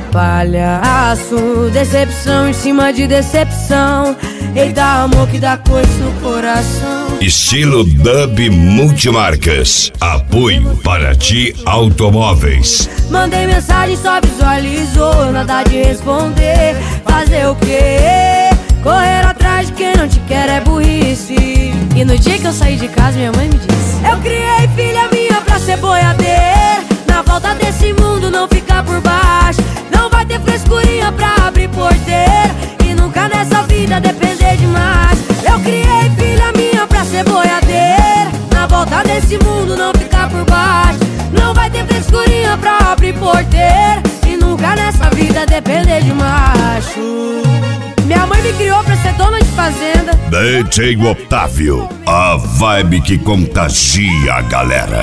Palhaço, decepção em cima de decepção. Eita, amor que dá coisa no coração. Estilo Dub Multimarcas. Apoio Paraty Automóveis. Mandei mensagem, só visualizou, nada de responder. Fazer o quê? Correr atrás de quem não te quer é burrice. E no dia que eu saí de casa, minha mãe me disse: eu criei filha minha pra ser boiadeira. Na volta desse mundo não ficar por baixo. Não vai ter frescurinha pra abrir porteira. E nunca nessa vida depender demais. Eu criei filha minha pra ser boiadeira. Na volta desse mundo não ficar por baixo. Não vai ter frescurinha pra abrir porteira. E nunca nessa vida depender de macho. Minha mãe me criou pra ser dona de fazenda. DJ Otávio, a vibe que contagia a galera.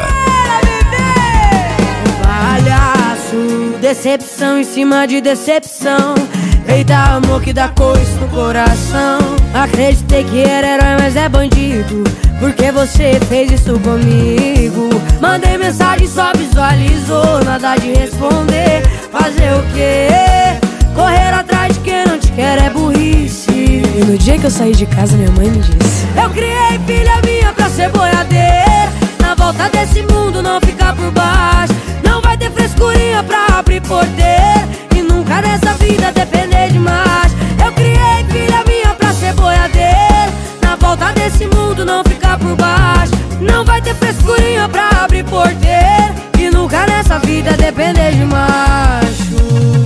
Palhaço, decepção em cima de decepção. Eita, amor que dá coisa no coração. Acreditei que era herói, mas é bandido. Porque você fez isso comigo. Mandei mensagem, só visualizou, nada de responder. Fazer o quê? Correr atrás de quem não te quer é burrice. E no dia que eu saí de casa, minha mãe me disse: eu criei filha minha pra ser boiadeira. Na volta desse mundo não ficar por baixo. Não vai ter frescurinha pra abrir porteira. E nunca nessa vida depender de mais. Eu criei filha minha pra ser boiadeira. Na volta desse mundo não ficar por baixo. Não vai ter frescurinha pra abrir porteira. E nunca nessa vida depender de macho.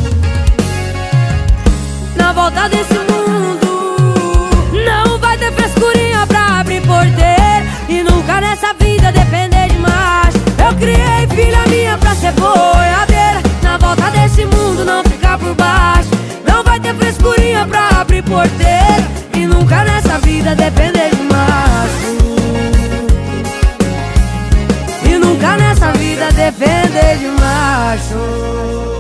Na volta desse mundo não vai ter frescurinha pra abrir porteira. E nunca nessa vida depender de macho. Eu criei filha minha pra ser boiadeira. Na volta desse mundo não ficar por baixo. Não vai ter frescurinha pra abrir porteira. E nunca nessa vida depender de macho. E nunca nessa vida depender de macho.